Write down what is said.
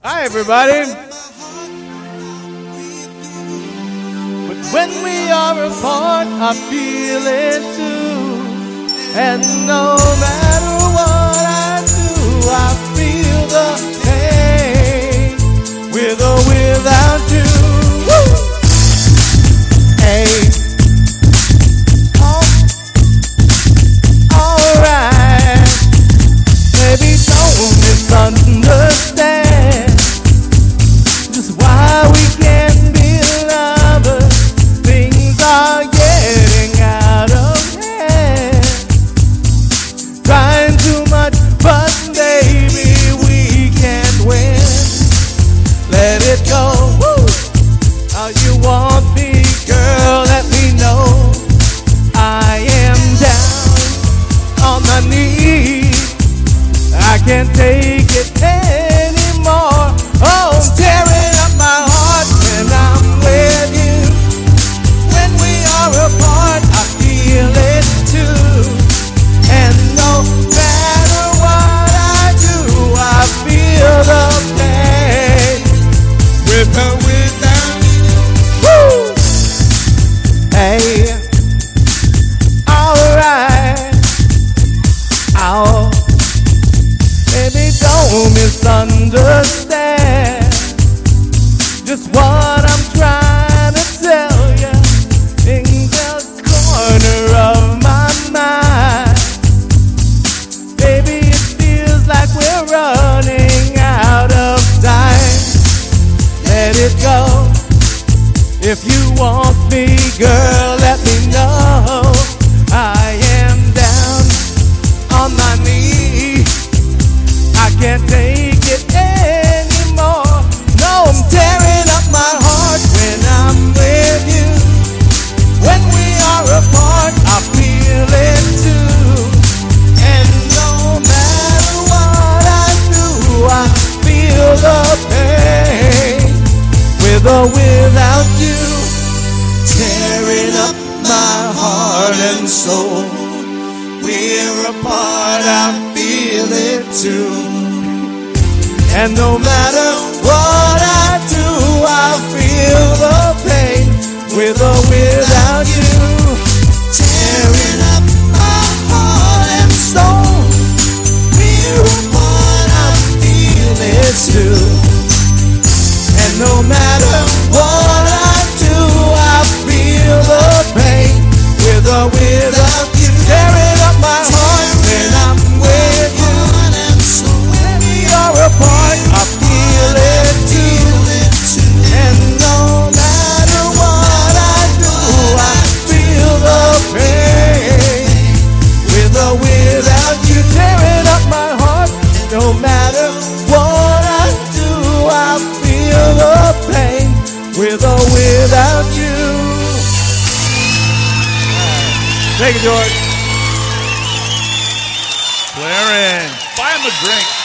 Hi, everybody. But when we are apart, I feel it too. And no matter what I do, I feel the pain with or without you. Woo! Hey. Alright. Baby, don't misunderstand just why we can't be lovers. Things are getting out of hand. Trying too much, but baby, we can't win. Let it go. Woo! How you want me, girl, let me know. I am down on my knees. I can't take it anymore. Oh, I'm tearing up my heart when I'm with you. When we are apart, I feel it too. And no matter what I do, I feel the pain. With or without you. Woo! Hey. Alright. Ow. Baby, don't misunderstand just what I'm trying to tell you. In the corner of my mind, baby, it feels like we're running out of time. Let it go. If you want me, girl, let me know. I am down on my knees. I can't take it anymore. No, I'm tearing up my heart when I'm with you. When we are apart, I feel it too. And no matter what I do, I feel the pain. With or without you. Tearing up my heart and soul. We're apart, I feel it too. And no matter what I do, I feel the pain. With or without you. Tearing up my heart and soul. We're apart, I feel it too. And no matter what I do, I feel the pain. With or without you. Tearing up my heart when I'm with you. When we are apart, I feel it too. And no matter what I do, I feel the pain. With or without you. Tearing up my heart. No matter what I do, I feel the pain. With or without you. Thank you, George. Clarence, buy him a drink.